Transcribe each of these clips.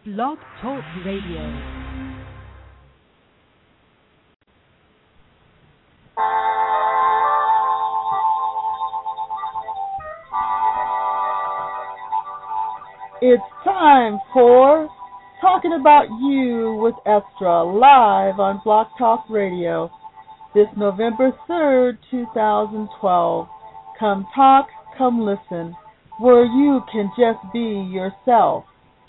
Blog Talk Radio. It's time for Talking About You with Estra, live on Blog Talk Radio, this November 3rd, 2012. Come talk, come listen, where you can just be yourself.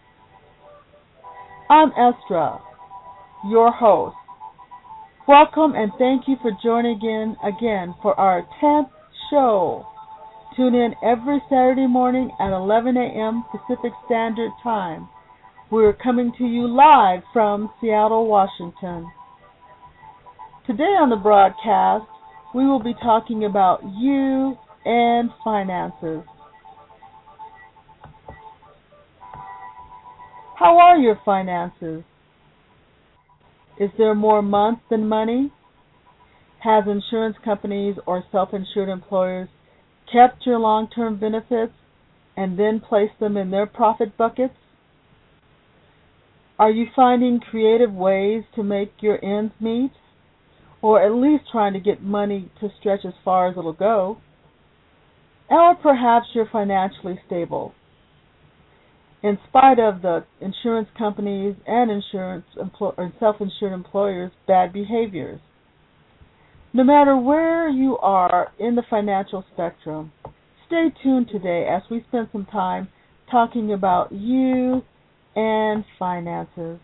I'm Estra, your host. Welcome and thank you for joining in again for our 10th show. Tune in every Saturday morning at 11 a.m. Pacific Standard Time. We're coming to you live from Seattle, Washington. Today on the broadcast, we will be talking about you and finances. How are your finances? Is there more month than money? Has insurance companies or self-insured employers kept your long-term benefits and then placed them in their profit buckets? Are you finding creative ways to make your ends meet? Or at least trying to get money to stretch as far as it'll go? Or perhaps you're financially stable, in spite of the insurance companies and self-insured employers' bad behaviors. No matter where you are in the financial spectrum, stay tuned today as we spend some time talking about you and finances.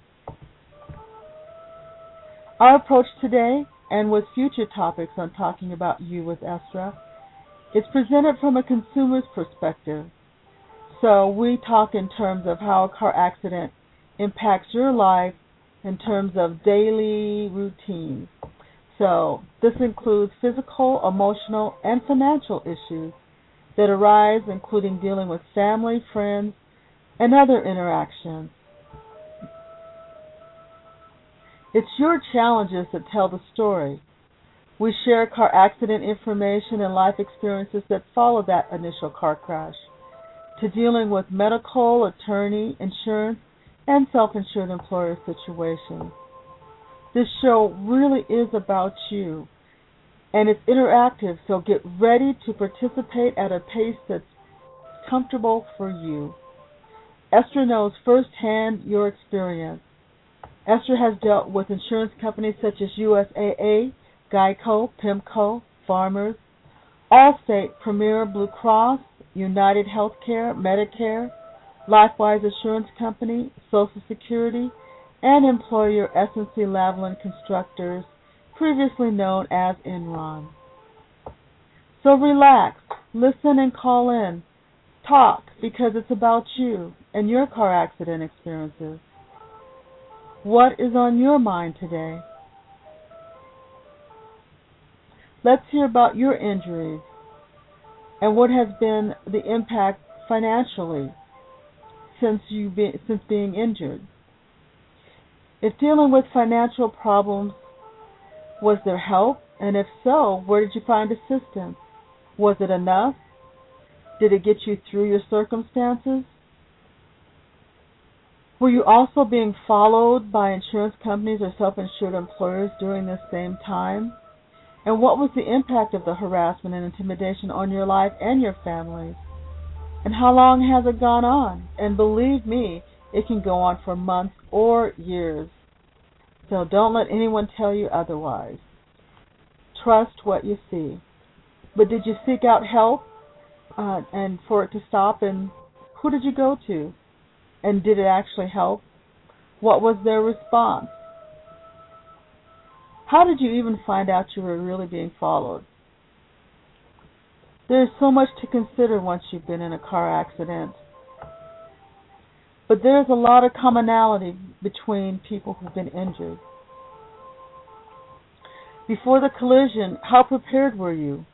Our approach today, and with future topics on Talking About You with Estra, is presented from a consumer's perspective. So we talk in terms of how a car accident impacts your life in terms of daily routines. So this includes physical, emotional, and financial issues that arise, including dealing with family, friends, and other interactions. It's your challenges that tell the story. We share car accident information and life experiences that follow that initial car crash, to dealing with medical, attorney, insurance, and self-insured employer situations. This show really is about you, and it's interactive, so get ready to participate at a pace that's comfortable for you. Estra knows firsthand your experience. Estra has dealt with insurance companies such as USAA, Geico, PIMCO, Farmers, Allstate, Premier, Blue Cross, United Healthcare, Medicare, Lifewise Assurance Company, Social Security, and employer SNC-Lavalin Constructors, previously known as Enron. So relax, listen and call in. Talk, because it's about you and your car accident experiences. What is on your mind today? Let's hear about your injuries and what has been the impact financially since being injured. If dealing with financial problems, was there help? And if so, where did you find assistance? Was it enough? Did it get you through your circumstances? Were you also being followed by insurance companies or self-insured employers during this same time? And what was the impact of the harassment and intimidation on your life and your families? And how long has it gone on? And believe me, it can go on for months or years. So don't let anyone tell you otherwise. Trust what you see. But did you seek out help and for it to stop? And who did you go to? And did it actually help? What was their response? How did you even find out you were really being followed? There's so much to consider once you've been in a car accident. But there's a lot of commonality between people who've been injured. Before the collision, how prepared were you?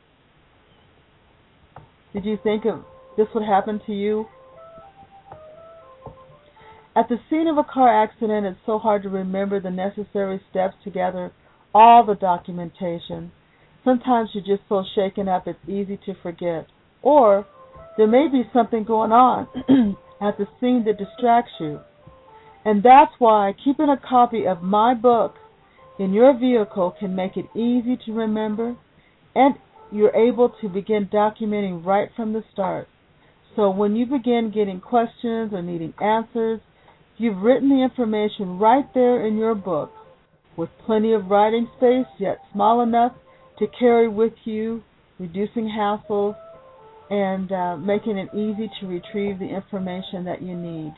Did you think this would happen to you? At the scene of a car accident, it's so hard to remember the necessary steps to gather all the documentation. Sometimes you're just so shaken up it's easy to forget. Or there may be something going on at the scene that distracts you. And that's why keeping a copy of my book in your vehicle can make it easy to remember, and you're able to begin documenting right from the start. So when you begin getting questions or needing answers, you've written the information right there in your book, with plenty of writing space, yet small enough to carry with you, reducing hassles and making it easy to retrieve the information that you need.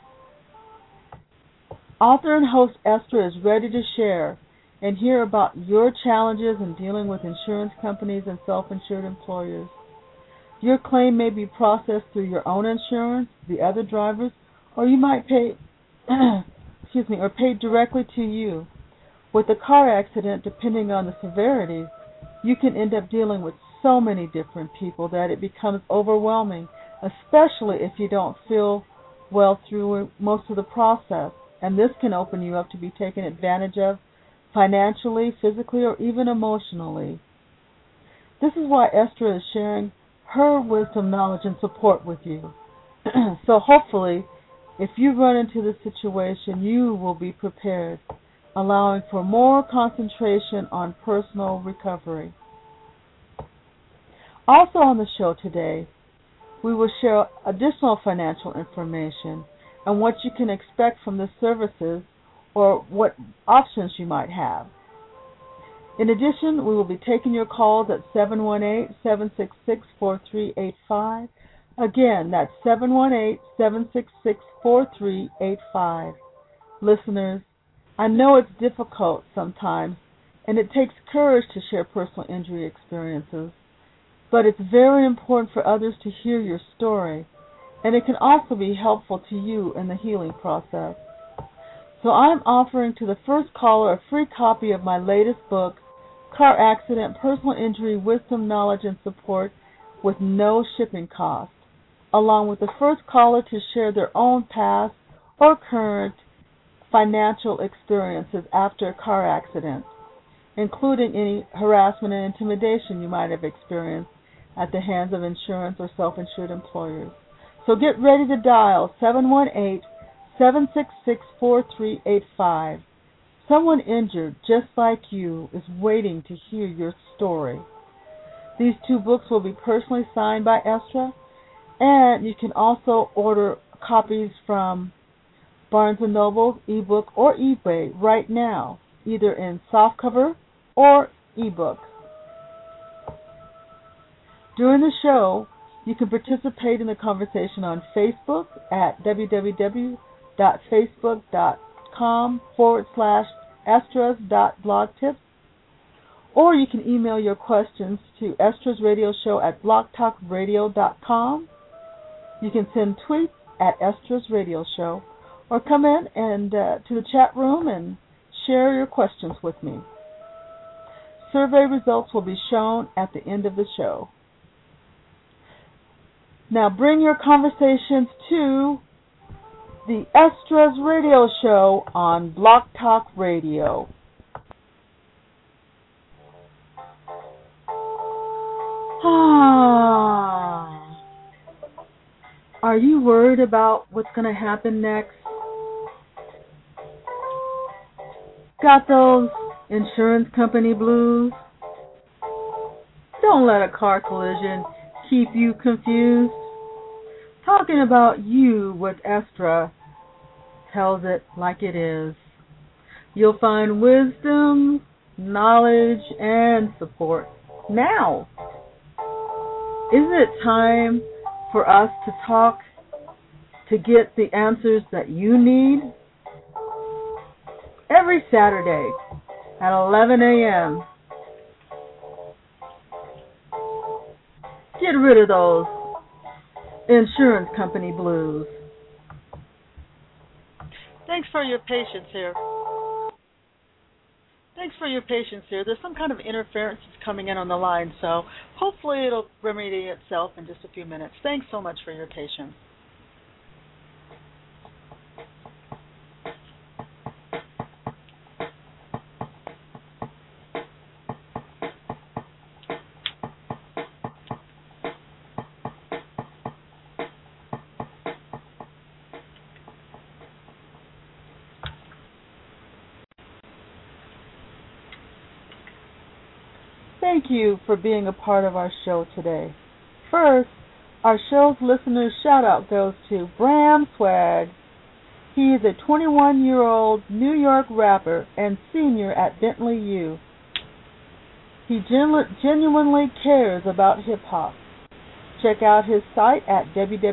Author and host Estra is ready to share and hear about your challenges in dealing with insurance companies and self-insured employers. Your claim may be processed through your own insurance, the other drivers, or you might pay, or paid directly to you. With a car accident, depending on the severity, you can end up dealing with so many different people that it becomes overwhelming, especially if you don't feel well through most of the process. And this can open you up to be taken advantage of financially, physically, or even emotionally. This is why Estra is sharing her wisdom, knowledge, and support with you. So hopefully, if you run into this situation, you will be prepared, allowing for more concentration on personal recovery. Also on the show today, we will share additional financial information and what you can expect from the services or what options you might have. In addition, we will be taking your calls at 718-766-4385. Again, that's 718-766-4385. Listeners, I know it's difficult sometimes, and it takes courage to share personal injury experiences, but it's very important for others to hear your story, and it can also be helpful to you in the healing process. So I'm offering to the first caller a free copy of my latest book, Car Accident, Personal Injury, Wisdom, Knowledge, and Support, with no shipping cost, along with the first caller to share their own past or current financial experiences after a car accident, including any harassment and intimidation you might have experienced at the hands of insurance or self-insured employers. So get ready to dial 718-766-4385. Someone injured just like you is waiting to hear your story. These two books will be personally signed by Estra, and you can also order copies from Barnes & Noble, ebook, or eBay right now, either in softcover or ebook. During the show, you can participate in the conversation on Facebook at www.facebook.com/estras.blogtips, or you can email your questions to Estra's Radio Show at blogtalkradio.com. You can send tweets at Estra's Radio Show, or come in and to the chat room and share your questions with me. Survey results will be shown at the end of the show. Now bring your conversations to the Estra's Radio Show on Blog Talk Radio. Are you worried about what's going to happen next? Got those insurance company blues? Don't let a car collision keep you confused. Talking about you with Estra tells it like it is. You'll find wisdom, knowledge, and support now. Isn't it time for us to talk to get the answers that you need? Every Saturday at 11 a.m. Get rid of those insurance company blues. Thanks for your patience here. There's some kind of interference coming in on the line, so hopefully it'll remedy itself in just a few minutes. Thanks so much for your patience. Thank you for being a part of our show today. First, our show's listeners shout out goes to Bram Swag. He is a 21-year-old New York rapper and senior at Bentley U. He genuinely cares about hip-hop. Check out his site at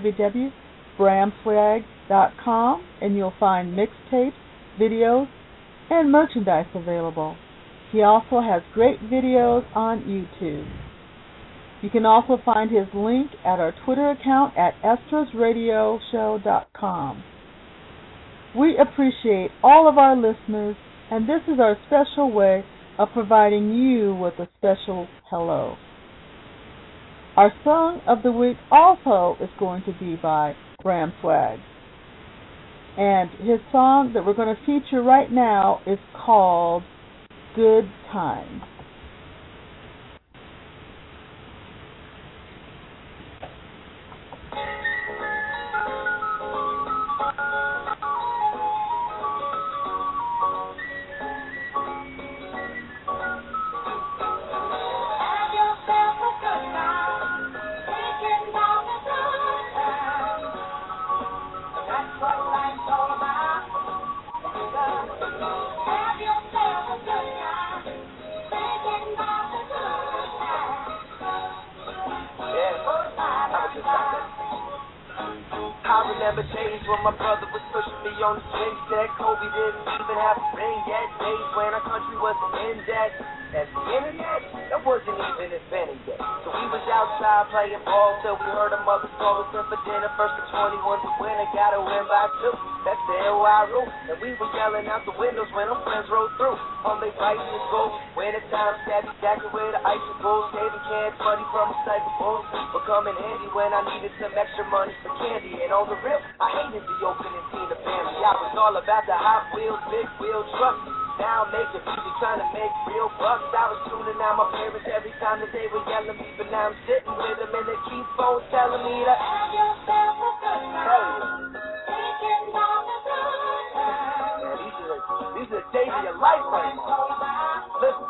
www.bramswag.com and you'll find mixtapes, videos, and merchandise available. He also has great videos on YouTube. You can also find his link at our Twitter account at estrasradioshow.com. We appreciate all of our listeners, and this is our special way of providing you with a special hello. Our song of the week also is going to be by Bram Swag. And his song that we're going to feature right now is called Good Times. Never changed when my brother was pushing me on the swing set. Kobe didn't even have a ring yet. Days when our country was in debt. And the internet, that wasn't even invented yet. So we was outside playing ball till we heard a mother call us in for dinner. First to 21 to win, I gotta win by 2. That's the LY rule. And we were yelling out the windows when them friends rolled through. On they fighting the goal. Winter time, stabby jacket with the icicles. Saving cans, money from recyclables. But coming handy when I needed some extra money for candy. And on the real, I hated the opening scene of family. I was all about the Hot Wheels, big wheel trucks. Now I'm making music, trying to make real bucks. I was tuning out my parents every time that they were yelling me, but now I'm sitting with them and they keep on telling me to have yourself a good time. Taking all the good times. Man, these are the days of your life right now. Listen.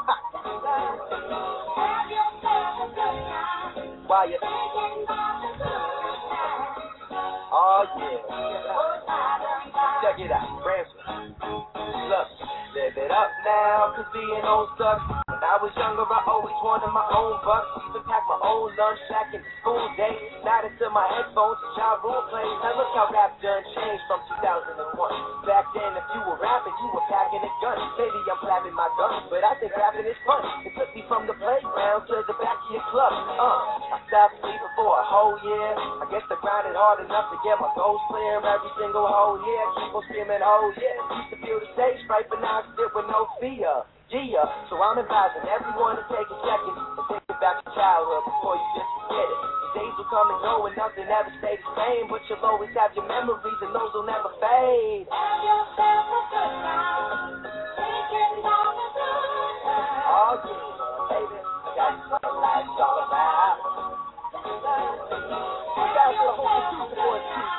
Have yourself a good time. While you're taking all the good times. Oh yeah. Check it out, Branson. Look. Live it up now, cause being old sucks. When I was younger, I always wanted my own bucks. Even packed my own lunch sack in the school day. Nodded to my headphones to child role plays. Now look how rap done changed from 2001. Back then, if you were rapping, you were packing a gun. Maybe I'm clapping my guns, but I think rapping is fun. It took me from the playground to the back of your club. I stopped sleeping for a whole year. I guess I grinded hard enough to get my goals clear. Every single whole year, keep on screaming, oh yeah. Used to feel the stage fright, but now I sit with no fear. Yeah, so I'm advising everyone to take a second and think about your childhood before you just forget it. The days will come and go and nothing ever stays the same, but you'll always have your memories and those will never fade. Have yourself a good time, taking all the good times. Oh yeah, baby, that's what life's all about. We got a whole producer for us too.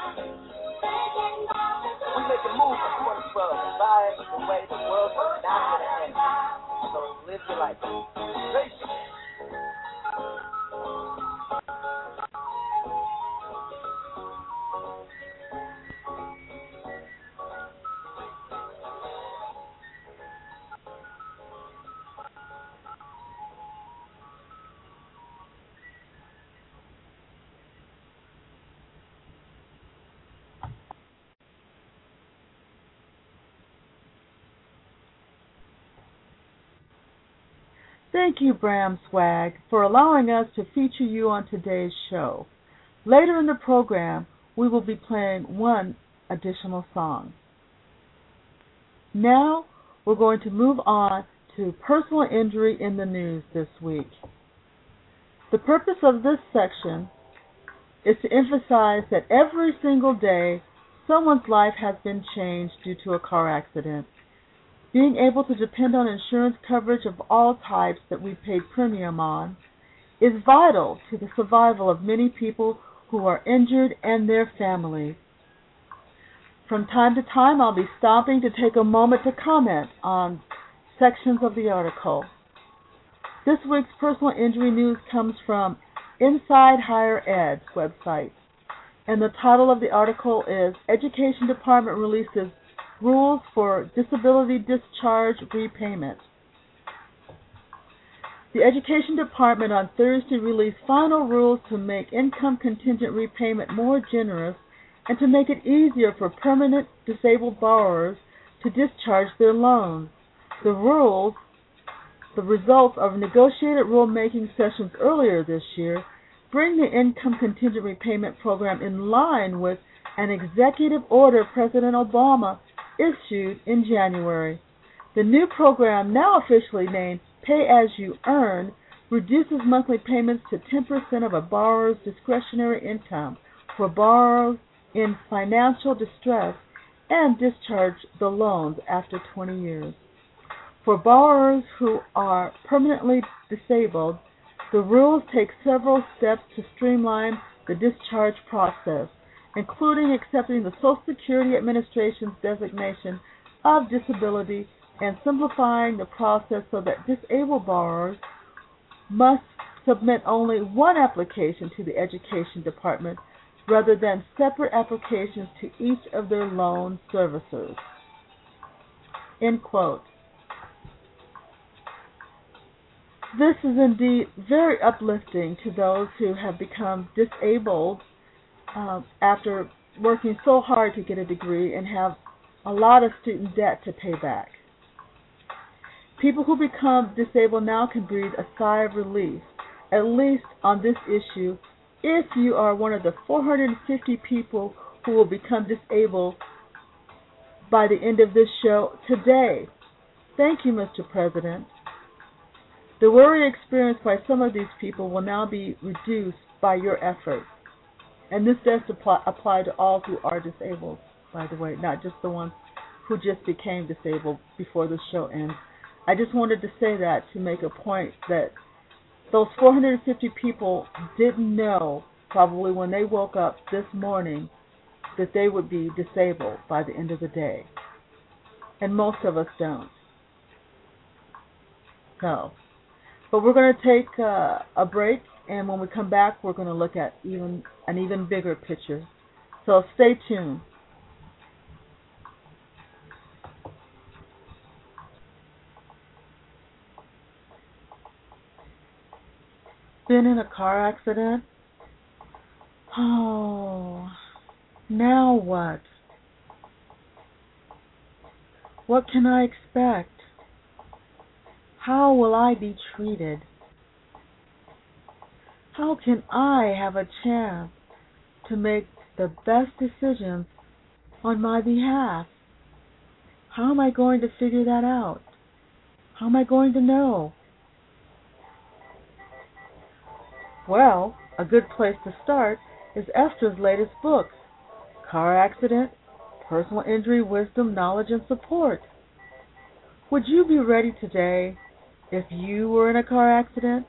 We make a move for the club, by the way the world's not gonna end. So live your life. Peace. Thank you, Bram Swag, for allowing us to feature you on today's show. Later in the program, we will be playing one additional song. Now, we're going to move on to personal injury in the news this week. The purpose of this section is to emphasize that every single day, someone's life has been changed due to a car accident. Being able to depend on insurance coverage of all types that we paid premium on is vital to the survival of many people who are injured and their families. From time to time, I'll be stopping to take a moment to comment on sections of the article. This week's personal injury news comes from Inside Higher Ed's website, and the title of the article is Education Department Releases Rules for Disability Discharge Repayment. The Education Department on Thursday released final rules to make income contingent repayment more generous and to make it easier for permanent disabled borrowers to discharge their loans. The results of negotiated rulemaking sessions earlier this year, bring the income contingent repayment program in line with an executive order President Obama issued in January. The new program, now officially named Pay As You Earn, reduces monthly payments to 10% of a borrower's discretionary income for borrowers in financial distress and discharge the loans after 20 years. For borrowers who are permanently disabled, the rules take several steps to streamline the discharge process, including accepting the Social Security Administration's designation of disability and simplifying the process so that disabled borrowers must submit only one application to the Education Department rather than separate applications to each of their loan servicers. End quote. This is indeed very uplifting to those who have become disabled after working so hard to get a degree and have a lot of student debt to pay back. People who become disabled now can breathe a sigh of relief, at least on this issue, if you are one of the 450 people who will become disabled by the end of this show today. Thank you, Mr. President. The worry experienced by some of these people will now be reduced by your efforts. And this does apply to all who are disabled, by the way, not just the ones who just became disabled before the show ends. I just wanted to say that to make a point that those 450 people didn't know, probably when they woke up this morning, that they would be disabled by the end of the day. And most of us don't. No. But we're going to take a break, and when we come back, we're going to look at an even bigger picture. So stay tuned. Been in a car accident? Oh, now what? What can I expect? How will I be treated? How can I have a chance to make the best decisions on my behalf? How am I going to figure that out? How am I going to know? Well, a good place to start is Esther's latest book, Car Accident, Personal Injury, Wisdom, Knowledge, and Support. Would you be ready today if you were in a car accident?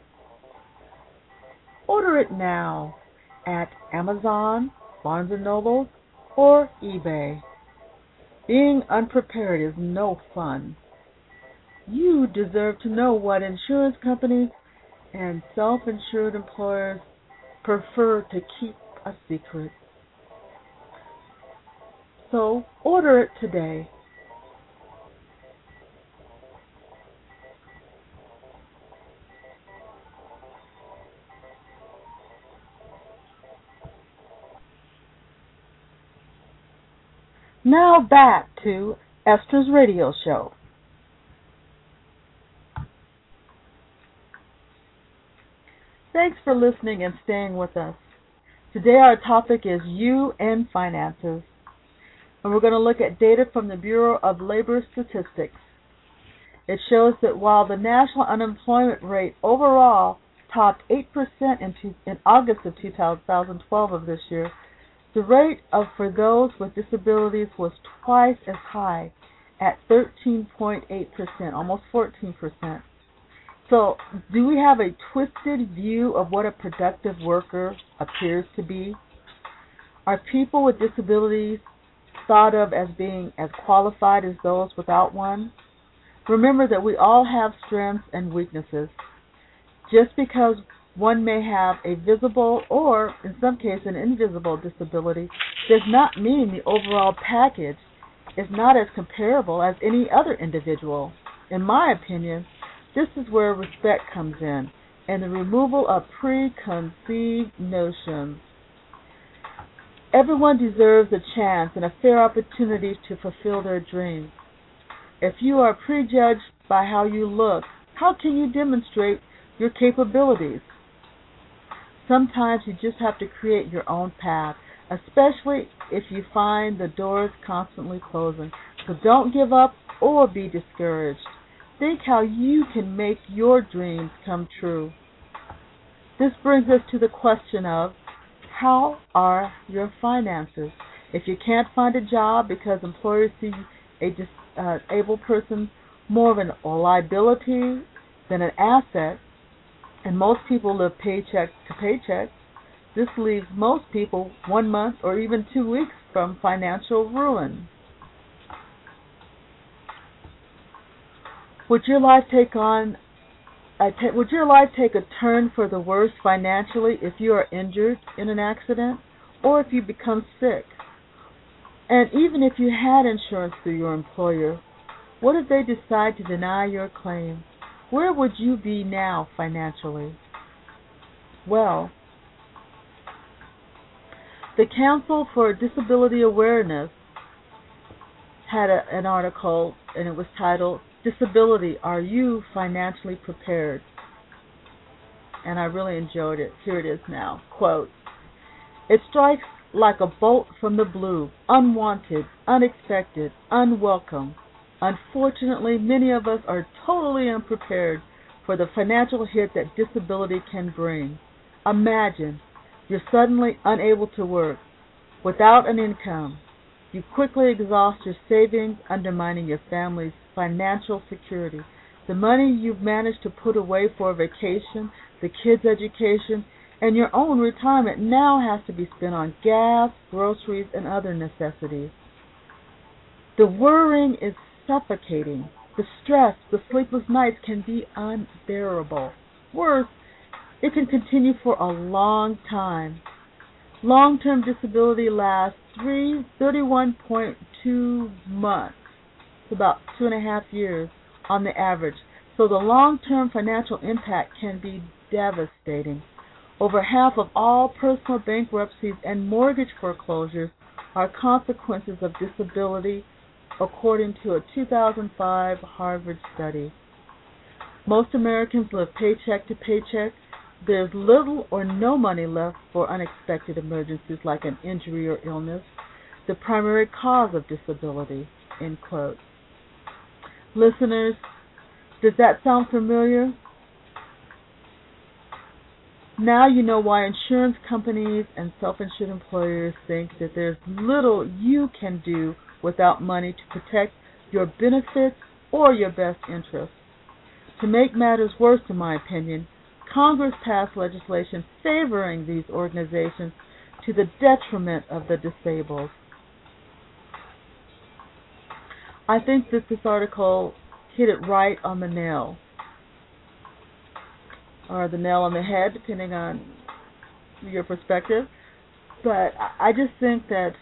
Order it now at Amazon, Barnes & Noble, or eBay. Being unprepared is no fun. You deserve to know what insurance companies and self-insured employers prefer to keep a secret. So order it today. Now back to Esther's radio show. Thanks for listening and staying with us. Today our topic is You and Finances. And we're going to look at data from the Bureau of Labor Statistics. It shows that while the national unemployment rate overall topped 8% in August of 2012 of this year, the rate for those with disabilities was twice as high at 13.8%, almost 14%. So, do we have a twisted view of what a productive worker appears to be? Are people with disabilities thought of as being as qualified as those without one? Remember that we all have strengths and weaknesses. Just because one may have a visible or, in some cases, an invisible disability does not mean the overall package is not as comparable as any other individual. In my opinion, this is where respect comes in and the removal of preconceived notions. Everyone deserves a chance and a fair opportunity to fulfill their dreams. If you are prejudged by how you look, how can you demonstrate your capabilities? Sometimes you just have to create your own path, especially if you find the doors constantly closing. So don't give up or be discouraged. Think how you can make your dreams come true. This brings us to the question of, how are your finances? If you can't find a job because employers see a disabled person more of a liability than an asset, and most people live paycheck to paycheck, this leaves most people 1 month or even 2 weeks from financial ruin. Would your life take a turn for the worse financially if you are injured in an accident or if you become sick? And even if you had insurance through your employer, what if they decide to deny your claim? Where would you be now financially? Well, the Council for Disability Awareness had an article, and it was titled, "Disability, Are You Financially Prepared?" And I really enjoyed it. Here it is now. Quote, "It strikes like a bolt from the blue, unwanted, unexpected, unwelcome. Unfortunately, many of us are totally unprepared for the financial hit that disability can bring. Imagine you're suddenly unable to work, without an income. You quickly exhaust your savings, undermining your family's financial security. The money you've managed to put away for a vacation, the kids' education, and your own retirement now has to be spent on gas, groceries, and other necessities. The worrying is suffocating. The stress, the sleepless nights can be unbearable. Worse, it can continue for a long time. Long-term disability lasts 31.2 months. It's about 2.5 years on the average. So the long-term financial impact can be devastating. Over half of all personal bankruptcies and mortgage foreclosures are consequences of disability, according to a 2005 Harvard study. Most Americans live paycheck to paycheck. There's little or no money left for unexpected emergencies like an injury or illness, the primary cause of disability," end quote. Listeners, does that sound familiar? Now you know why insurance companies and self-insured employers think that there's little you can do without money to protect your benefits or your best interests. To make matters worse, in my opinion, Congress passed legislation favoring these organizations to the detriment of the disabled. I think that this article hit it right on the nail, or the nail on the head, depending on your perspective. But I just think that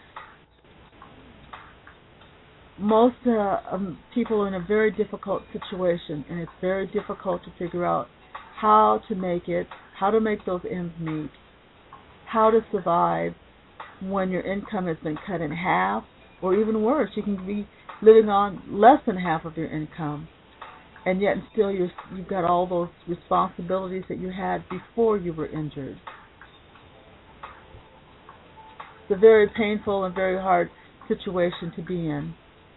most people are in a very difficult situation, and it's very difficult to figure out how to make it, how to make those ends meet, how to survive when your income has been cut in half, or even worse, you can be living on less than half of your income, and yet still you've got all those responsibilities that you had before you were injured. It's a very painful and very hard situation to be in.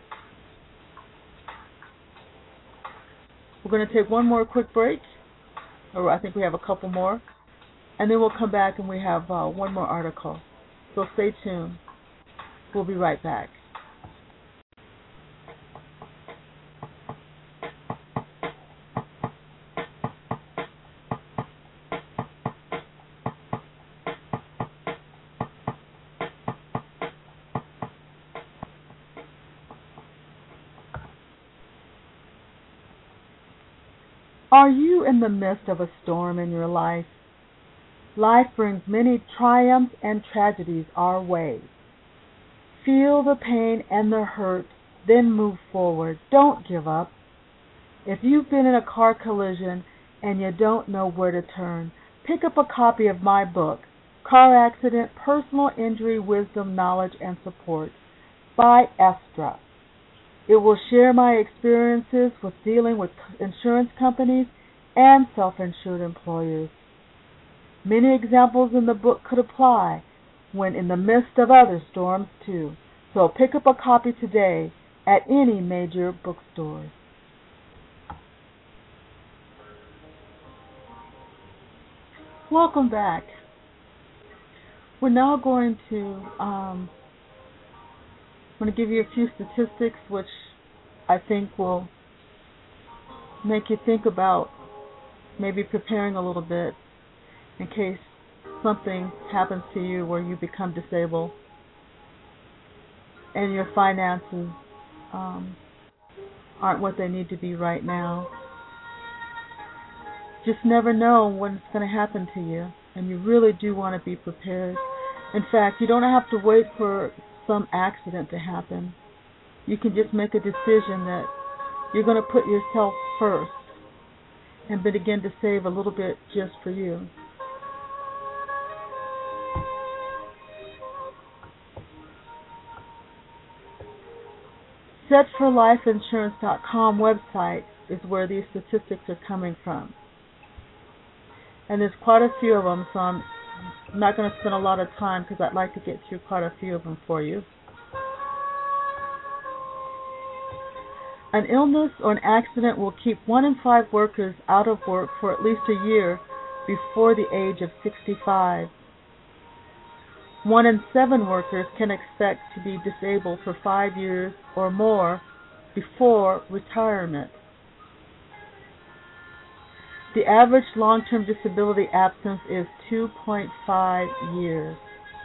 We're going to take one more quick break, or I think we have a couple more, and then we'll come back and we have one more article. So stay tuned. We'll be right back. Are you in the midst of a storm in your life? Life brings many triumphs and tragedies our way. Feel the pain and the hurt, then move forward. Don't give up. If you've been in a car collision and you don't know where to turn, pick up a copy of my book, Car Accident, Personal Injury, Wisdom, Knowledge, and Support by Estra. It will share my experiences with dealing with insurance companies and self-insured employers. Many examples in the book could apply when in the midst of other storms too. So pick up a copy today at any major bookstore. Welcome back. We're now going to I'm going to give you a few statistics which I think will make you think about maybe preparing a little bit in case something happens to you where you become disabled and your finances aren't what they need to be right now. Just never know when it's going to happen to you, and you really do want to be prepared. In fact, you don't have to wait for some accident to happen. You can just make a decision that you're going to put yourself first and begin to save a little bit just for you. SetForLifeInsurance.com website is where these statistics are coming from. And there's quite a few of them, so I'm not going to spend a lot of time because I'd like to get through quite a few of them for you. An illness or an accident will keep 1 in 5 workers out of work for at least a year before the age of 65. 1 in 7 workers can expect to be disabled for 5 years or more before retirement. The average long-term disability absence is 2.5 years.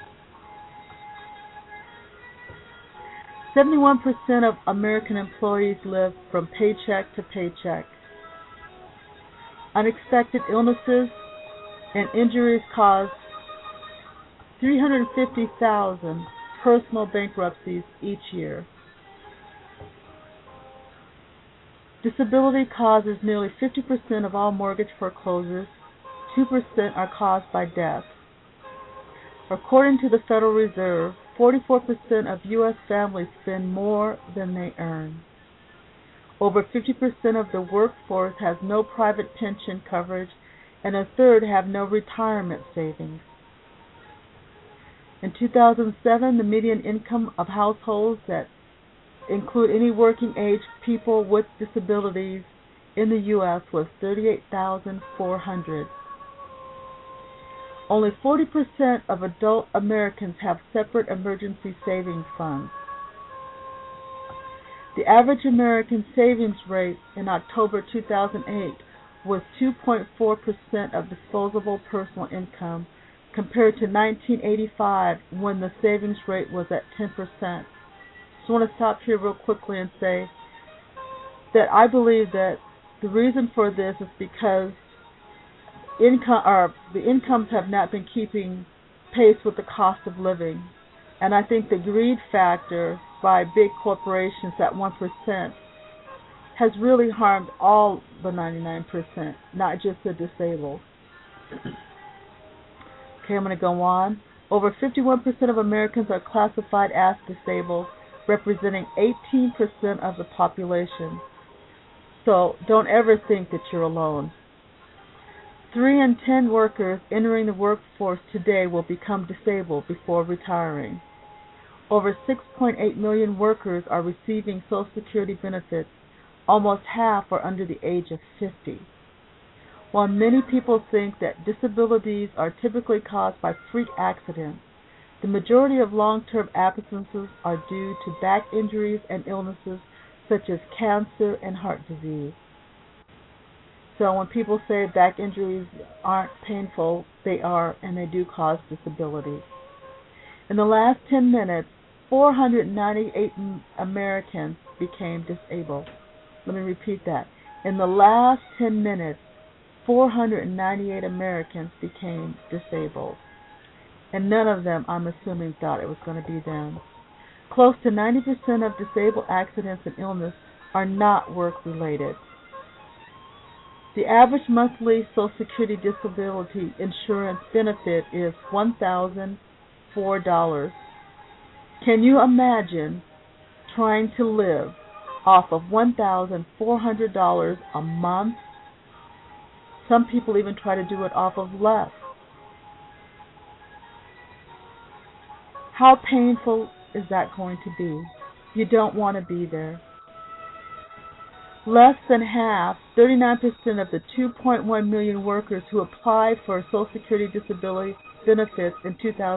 71% of American employees live from paycheck to paycheck. Unexpected illnesses and injuries cause 350,000 personal bankruptcies each year. Disability causes nearly 50% of all mortgage foreclosures. 2% are caused by death. According to the Federal Reserve, 44% of U.S. families spend more than they earn. Over 50% of the workforce has no private pension coverage, and a third have no retirement savings. In 2007, the median income of households that include any working age people with disabilities in the U.S. was $38,400. Only 40% of adult Americans have separate emergency savings funds. The average American savings rate in October 2008 was 2.4% of disposable personal income, compared to 1985 when the savings rate was at 10%. I want to stop here real quickly and say that I believe that the reason for this is because the incomes have not been keeping pace with the cost of living, and I think the greed factor by big corporations at 1% has really harmed all the 99%, not just the disabled. Okay, I'm going to go on. Over 51% of Americans are classified as disabled, representing 18% of the population. So don't ever think that you're alone. 3 in 10 workers entering the workforce today will become disabled before retiring. Over 6.8 million workers are receiving Social Security benefits. Almost half are under the age of 50. While many people think that disabilities are typically caused by freak accidents, the majority of long-term absences are due to back injuries and illnesses such as cancer and heart disease. So when people say back injuries aren't painful, they are, and they do cause disability. In the last 10 minutes, 498 Americans became disabled. Let me repeat that. In the last 10 minutes, 498 Americans became disabled. And none of them, I'm assuming, thought it was going to be them. Close to 90% of disabled accidents and illness are not work-related. The average monthly Social Security disability insurance benefit is $1,004. Can you imagine trying to live off of $1,400 a month? Some people even try to do it off of less. How painful is that going to be? You don't want to be there. Less than half, 39% of the 2.1 million workers who applied for Social Security disability benefits in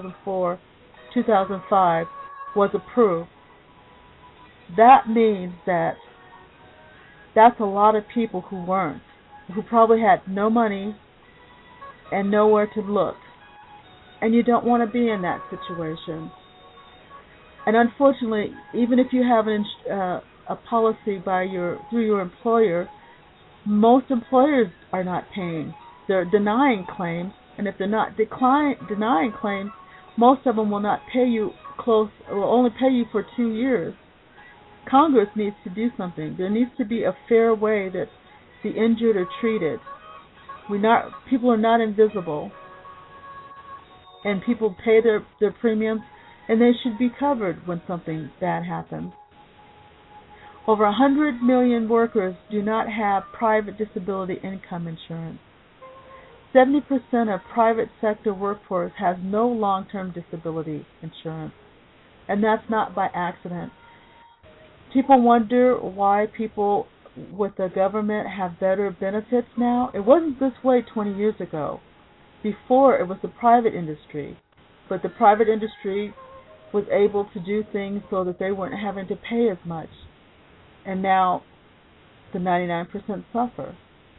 2005 was approved. That means that's a lot of people who weren't, who probably had no money and nowhere to look. And you don't want to be in that situation. And unfortunately, even if you have a policy through your employer, most employers are not paying. They're denying claims, and if they're not denying claims, most of them will not pay you will only pay you for 2 years. Congress needs to do something. There needs to be a fair way that the injured are treated. People are not invisible, and people pay their premiums, and they should be covered when something bad happens. Over 100 million workers do not have private disability income insurance. 70% of private sector workforce has no long-term disability insurance, and that's not by accident. People wonder why people with the government have better benefits now. It wasn't this way 20 years ago. Before, it was the private industry, but the private industry was able to do things so that they weren't having to pay as much. And now the 99% suffer.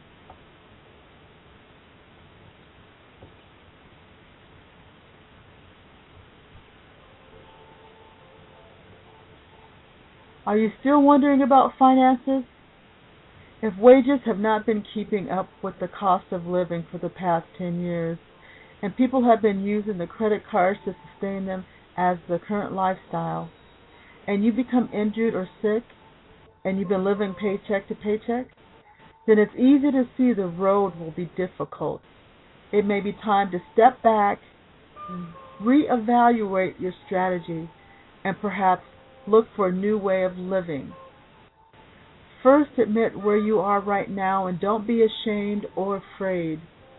Are you still wondering about finances? If wages have not been keeping up with the cost of living for the past 10 years, and people have been using the credit cards to sustain them as the current lifestyle, and you become injured or sick, and you've been living paycheck to paycheck, then it's easy to see the road will be difficult. It may be time to step back, reevaluate your strategy, and perhaps look for a new way of living. First, admit where you are right now and don't be ashamed or afraid,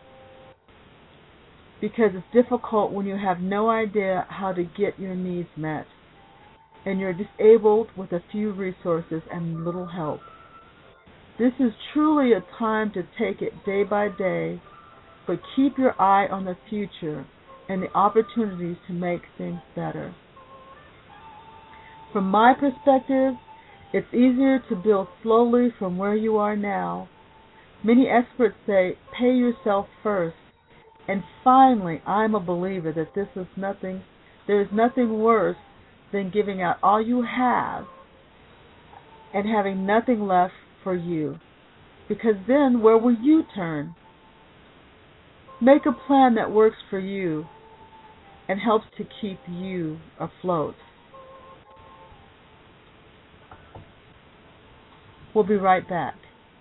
because it's difficult when you have no idea how to get your needs met and you're disabled with a few resources and little help. This is truly a time to take it day by day, but keep your eye on the future and the opportunities to make things better. From my perspective, it's easier to build slowly from where you are now. Many experts say, pay yourself first. And finally, I'm a believer that there is nothing worse than giving out all you have and having nothing left for you. Because then, where will you turn? Make a plan that works for you and helps to keep you afloat. We'll be right back.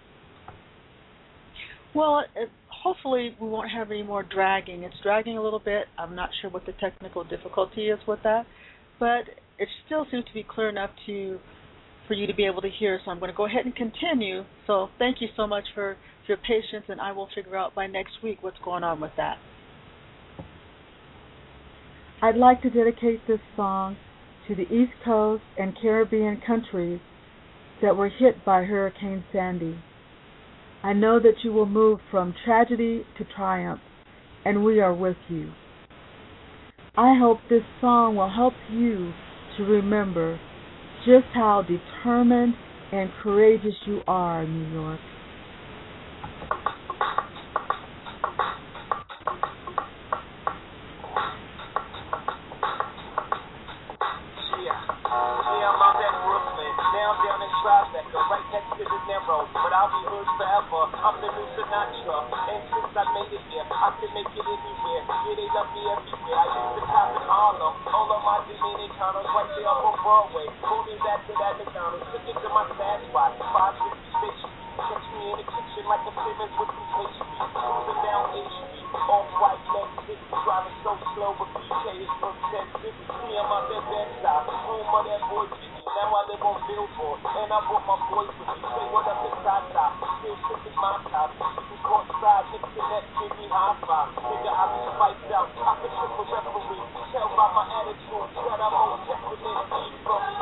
Well, hopefully we won't have any more dragging. It's dragging a little bit. I'm not sure what the technical difficulty is with that, but it still seems to be clear enough for you to be able to hear. So I'm going to go ahead and continue. So thank you so much for your patience, and I will figure out by next week what's going on with that. I'd like to dedicate this song to the East Coast and Caribbean countries that were hit by Hurricane Sandy. I know that you will move from tragedy to triumph, and we are with you. I hope this song will help you to remember just how determined and courageous you are, New York. I'm out at Brooklyn, now I'm down in Tribeca, right next to the Narrow, but I'll be hood forever. I'm the new Sinatra, and since I made it here, I can make it anywhere. Yeah, they love me everywhere. I used to cop in Harlem, all of my Dominicanos right there up on Broadway. Moving back to that McDonald's, took it to my stash spot, 550 State Street. Catch me in the kitchen like a Simmons with some pastry. Cruising down A Street, off-white Lexus, driving so slow, but BK is from Texas. Me, I'm out that Bed-Stuy, home of that boy Jimmy. Now I live on Billboard, and I brought my boys with me. Say what up to Tata, still sipping my top. People courtside, niggas in that give me high five. Nigga, I be spiked out, I can trip a referee. Tell by my attitude that I'm on definite need from me.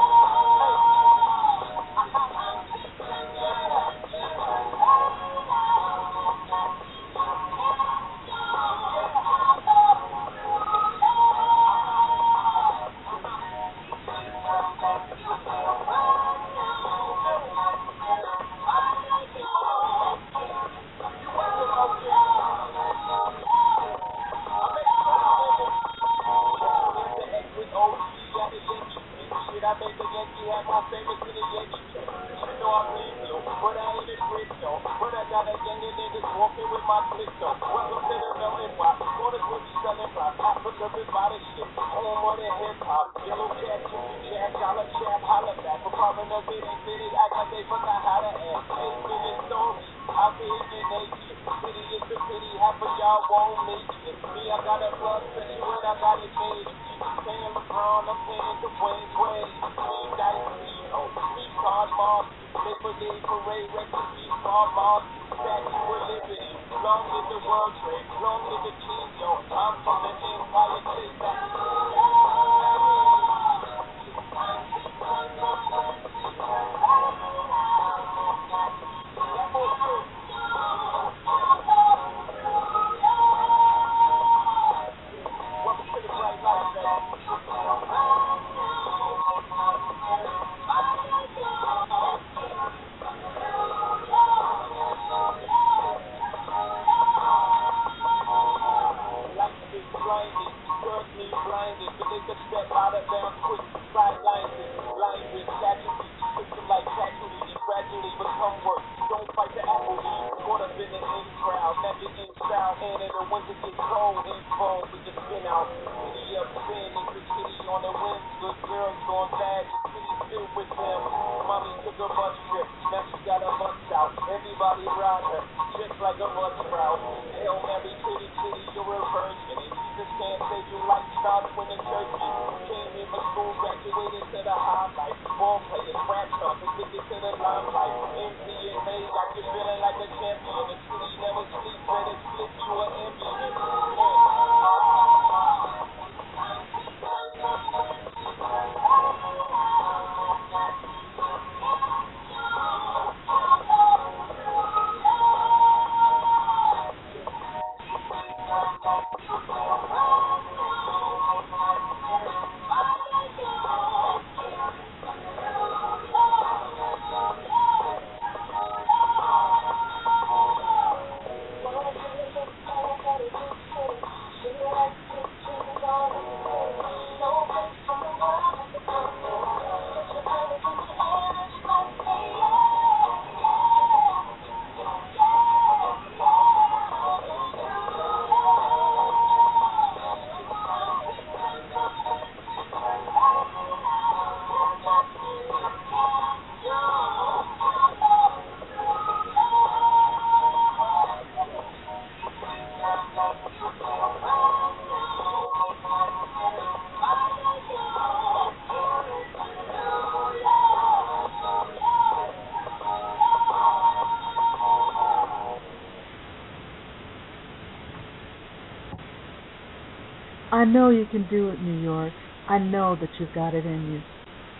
I know you can do it, New York. I know that you've got it in you.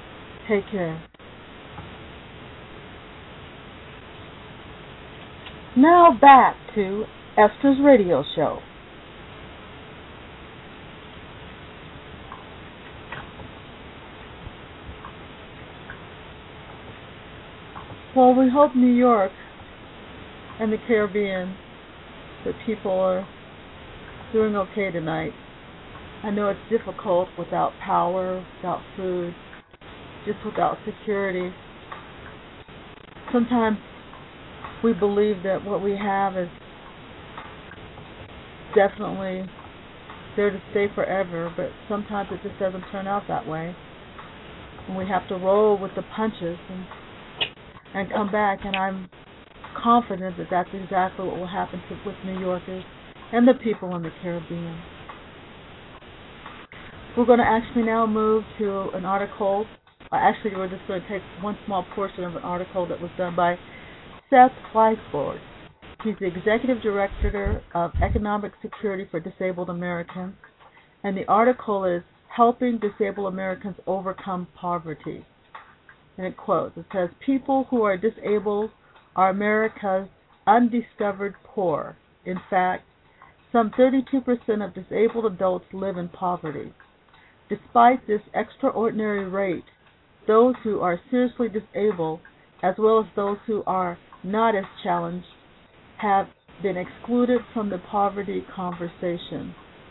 Take care. Now back to Esther's radio show. Well, we hope New York and the Caribbean that people are doing okay tonight. I know it's difficult without power, without food, just without security. Sometimes we believe that what we have is definitely there to stay forever, but sometimes it just doesn't turn out that way. And we have to roll with the punches and come back, and I'm confident that that's exactly what will happen with New Yorkers and the people in the Caribbean. We're going to actually now move to an article. Actually, we're just going to take one small portion of an article that was done by Seth Weisbord. He's the Executive Director of Economic Security for Disabled Americans, and the article is Helping Disabled Americans Overcome Poverty. And it quotes, it says, "People who are disabled are America's undiscovered poor. In fact, some 32% of disabled adults live in poverty. Despite this extraordinary rate, those who are seriously disabled, as well as those who are not as challenged, have been excluded from the poverty conversation.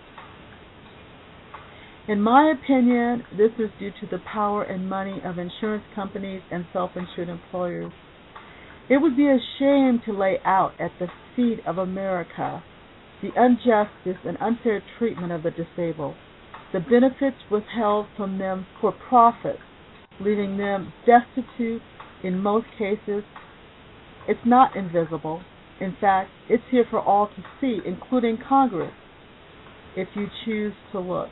In my opinion, this is due to the power and money of insurance companies and self-insured employers. It would be a shame to lay out at the feet of America the injustice and unfair treatment of the disabled, the benefits withheld from them for profit, leaving them destitute in most cases. It's not invisible. In fact, it's here for all to see, including Congress, if you choose to look.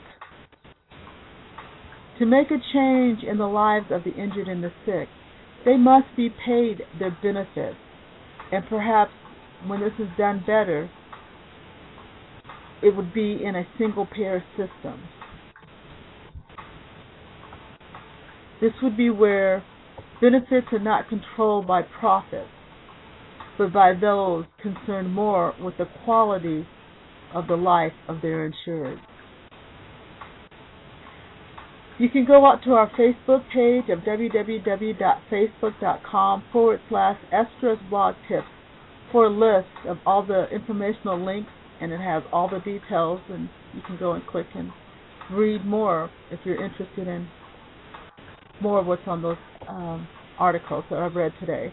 To make a change in the lives of the injured and the sick, they must be paid their benefits, and perhaps when this is done better, it would be in a single-payer system. This would be where benefits are not controlled by profits, but by those concerned more with the quality of the life of their insured. You can go out to our Facebook page of www.facebook.com/Estra's blog tips for a list of all the informational links, and it has all the details, and you can go and click and read more if you're interested in more of what's on those articles that I've read today.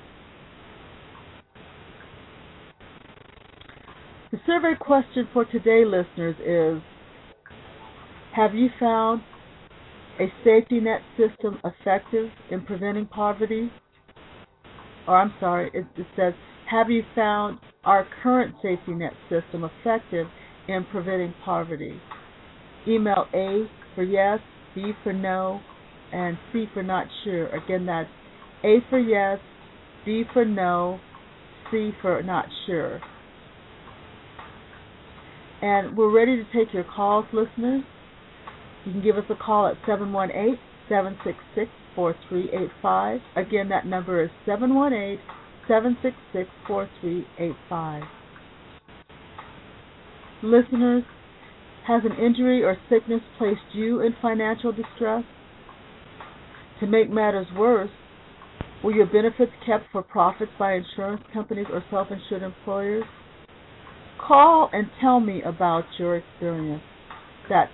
The survey question for today, listeners, is, have you found a safety net system effective in preventing poverty? Or it says, have you found our current safety net system effective in preventing poverty? Email A for yes, B for no, and C for not sure. Again, that's A for yes, B for no, C for not sure. And we're ready to take your calls, listeners. You can give us a call at 718-766-4385. Again, that number is 718-766-4385. Listeners, has an injury or sickness placed you in financial distress? To make matters worse, were your benefits kept for profits by insurance companies or self-insured employers? Call and tell me about your experience. That's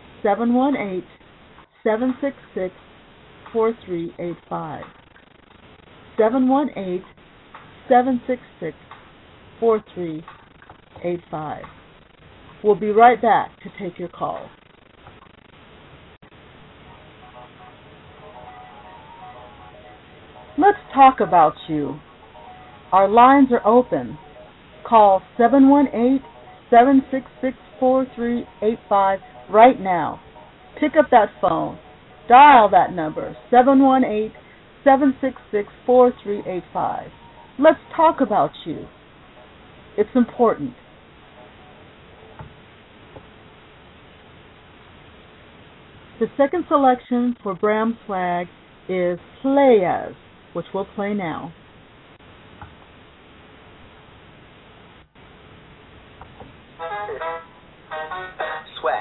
718-766-4385. 718-766-4385. We'll be right back to take your call. Let's talk about you. Our lines are open. Call 718-766-4385 right now. Pick up that phone. Dial that number, 718-766-4385. Let's talk about you. It's important. The second selection for Bram Swag is Playas, which we'll play now. Swag.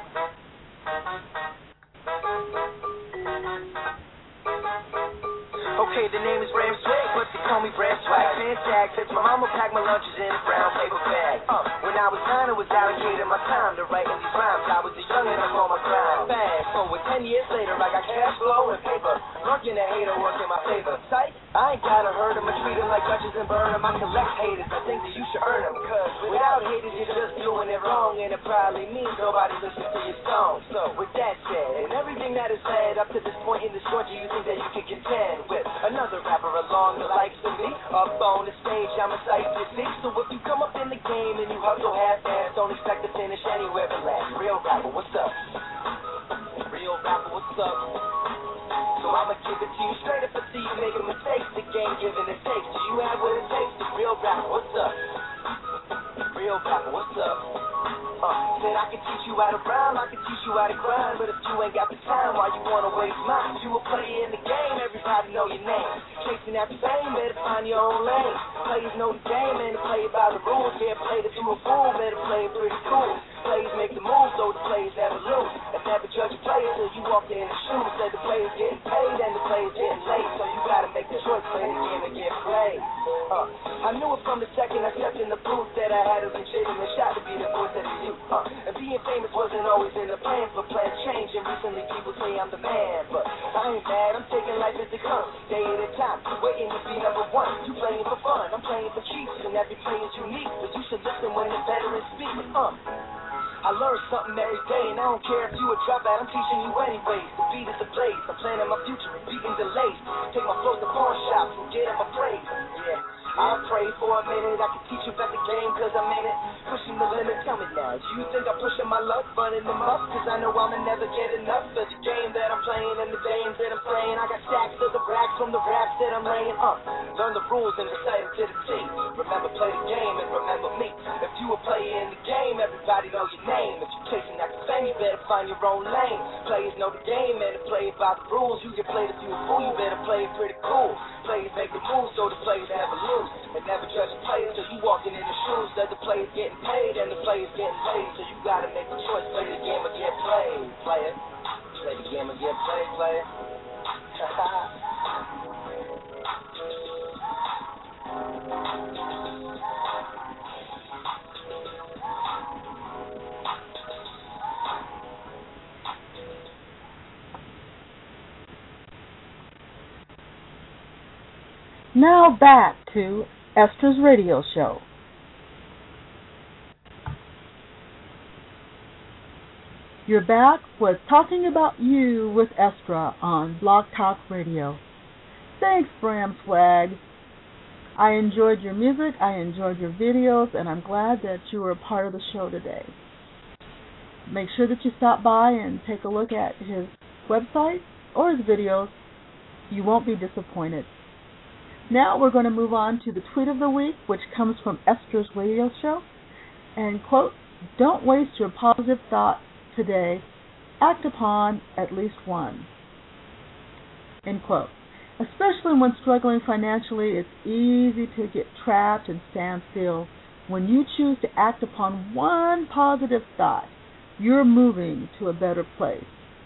Okay, the name is Bram Swag, but they call me Bram Swag. Fan says my mama packed my lunches in a brown paper bag. When I was 9, I was allocated my time to write in these rhymes. I was a youngin' up on my grind. Fast forward 10 years later, I got cash flow and paper. Working a hater, working my favor. Psych. I ain't gotta hurt them, I treat them like judges and burn them. I collect haters, I think that you should earn them. Cause without haters, you're just doing it wrong. And it probably means nobody listens to your song. So with that said, and everything that is said up to this point in the story, do you think that you can contend with another rapper along the likes of me? Up on the stage, I'm a sight to see. So if you come up in the game and you hustle half-ass, don't expect to finish anywhere but last. Real rapper, what's up? Real rapper, what's up? So I'ma give it to you straight up and see you making mistakes. The game giving and takes. Do you have what it takes? The real rapper, what's up? Real rapper, what's up? Said I can teach you how to rhyme, I can teach you how to grind. But if you ain't got the time, why you wanna waste mine? You a player in the game, everybody know your name. Chasing after fame, better find your own lane. Players know the game and play it by the rules. Yeah, play it to a fool, better play it pretty cool. Players make the moves, so the players never lose. And never judge a player till you walk in the shoes. Said the players getting paid and the players getting late. So you gotta make the choice, play the game and get played. I knew it from the second I stepped in the booth that I had a legitimate shot to be the voice of the youth. And being famous wasn't always in the plans, but plans change. And recently people say I'm the man, but I ain't mad. I'm taking life as it comes, day at a time, waiting to be number one. You playing for fun, I'm playing for keeps, and every play is unique. But you should listen when the veterans speak. I learned something every day, and I don't care if you a dropout, I'm teaching you anyways. The beat is a blaze, I'm planning my future and beating delays. Take my flows to pawn shops and get them afraid. Yeah, I'll pray for a minute, I can teach you about the game, cause I'm in it. Pushing the limit, tell me now, do you think I'm pushing my luck, running them up? Cause I know I'ma never get enough of the game that I'm playing and the games that I'm playing. I got stacks of the racks from the raps that I'm laying up. Learn the rules and recite them to the T. Remember, play the game and remember me. If you a player in the game, everybody know your name. If you're chasing after fame, you better find your own lane. Players know the game and to play it by the rules. You get played if you a fool, you better play it pretty cool. Players make the moves so the players never lose. And never judge a player till you walking in the shoes. That the players getting paid and the players getting paid. So you gotta make the choice, play the game or get played. Play it. Play the game or get played, play it. Now back to Esther's radio show. You're back with Talking About You with Estra on Blog Talk Radio. Thanks, Bram Swag. I enjoyed your music, I enjoyed your videos, and I'm glad that you were a part of the show today. Make sure that you stop by and take a look at his website or his videos. You won't be disappointed. Now we're going to move on to the tweet of the week, which comes from Esther's radio show. And, quote, "Don't waste your positive thoughts today. Act upon at least one." End quote. Especially when struggling financially, it's easy to get trapped and stand still. When you choose to act upon one positive thought, you're moving to a better place.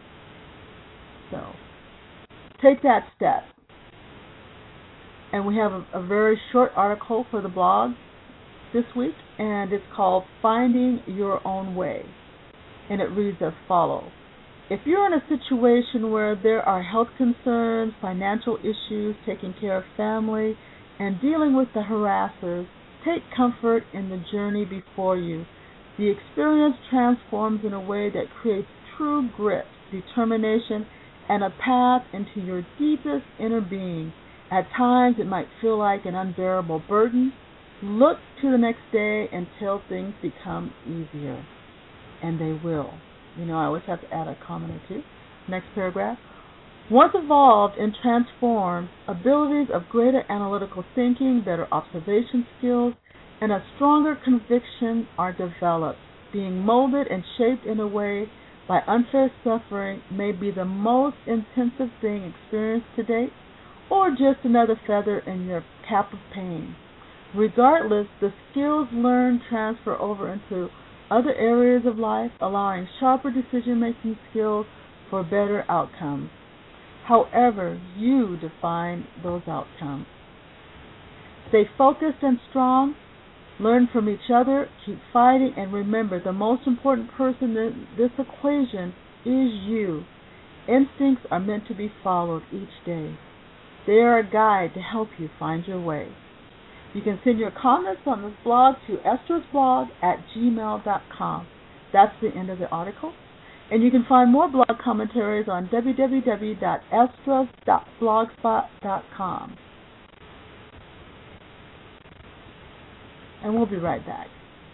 So, take that step. And we have a very short article for the blog this week, and it's called Finding Your Own Way. And it reads as follows. If you're in a situation where there are health concerns, financial issues, taking care of family, and dealing with the harassers, take comfort in the journey before you. The experience transforms in a way that creates true grit, determination, and a path into your deepest inner being. At times it might feel like an unbearable burden. Look to the next day until things become easier. And they will. You know, I always have to add a comment or two. Next paragraph. Once evolved and transformed, abilities of greater analytical thinking, better observation skills, and a stronger conviction are developed. Being molded and shaped in a way by unfair suffering may be the most intensive thing experienced to date, or just another feather in your cap of pain. Regardless, the skills learned transfer over into other areas of life, allowing sharper decision-making skills for better outcomes. However, you define those outcomes. Stay focused and strong. Learn from each other. Keep fighting. And remember, the most important person in this equation is you. Instincts are meant to be followed each day. They are a guide to help you find your way. You can send your comments on this blog to estrasblog@gmail.com. That's the end of the article. And you can find more blog commentaries on www.estras.blogspot.com. And we'll be right back.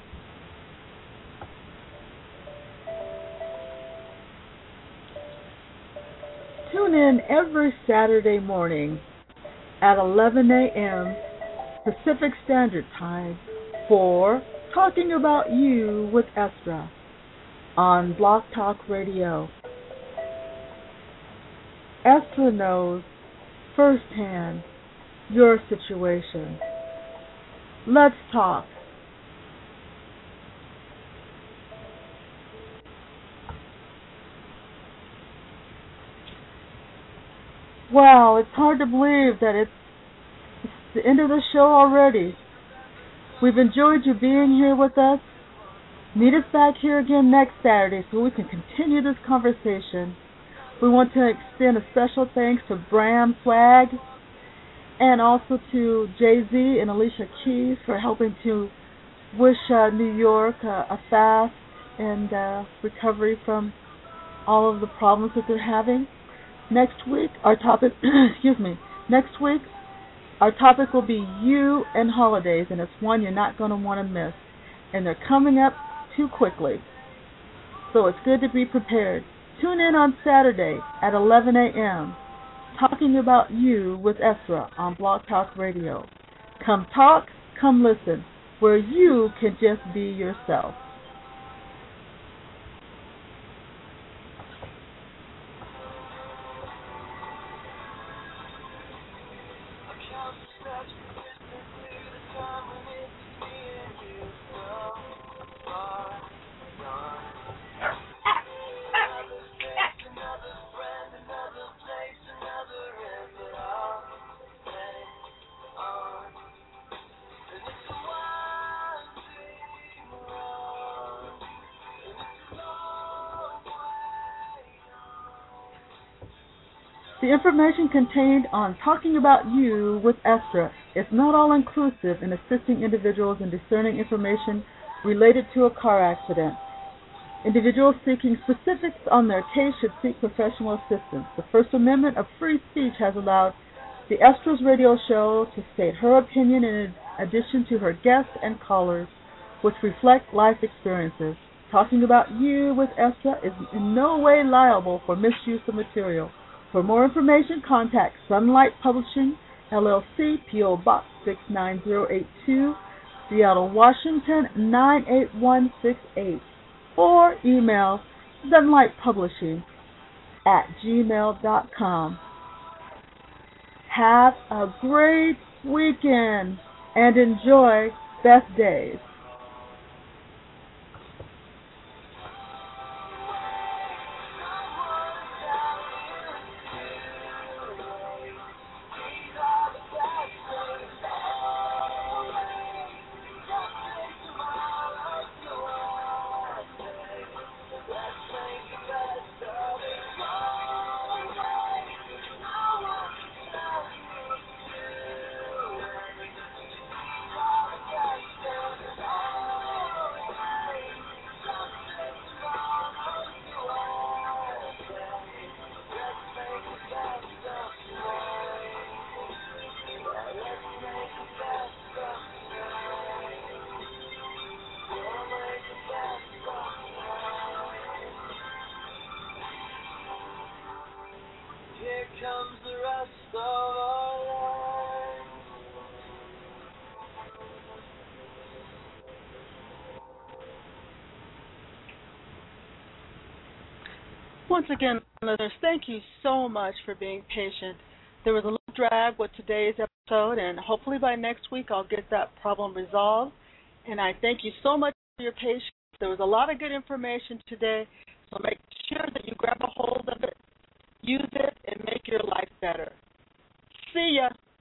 Tune in every Saturday morning at 11 a.m. Pacific Standard Time for Talking About You with Estra on Blog Talk Radio. Estra knows firsthand your situation. Let's talk. Wow, it's hard to believe that it's the end of the show already. We've enjoyed you being here with us. Meet us back here again next Saturday so we can continue this conversation. We want to extend a special thanks to Bram Swag and also to Jay-Z and Alicia Keys for helping to wish New York a fast and recovery from all of the problems that they're having. Next week, our topic, our topic will be you and holidays, and it's one you're not going to want to miss. And they're coming up too quickly. So it's good to be prepared. Tune in on Saturday at 11 a.m. Talking About You with Estra on Blog Talk Radio. Come talk, come listen, where you can just be yourself. The information contained on Talking About You with Estra is not all-inclusive in assisting individuals in discerning information related to a car accident. Individuals seeking specifics on their case should seek professional assistance. The First Amendment of free speech has allowed the Estra's radio show to state her opinion in addition to her guests and callers, which reflect life experiences. Talking About You with Estra is in no way liable for misuse of material. For more information, contact Sunlight Publishing, LLC, P.O. Box 69082, Seattle, Washington 98168, or email sunlightpublishing@gmail.com. Have a great weekend and enjoy Best Days. Comes the rest of our lives. Once again, listeners, thank you so much for being patient. There was a little drag with today's episode, and hopefully by next week I'll get that problem resolved. And I thank you so much for your patience. There was a lot of good information today, so make sure that you grab a hold of it, use it, and make your life better. See ya.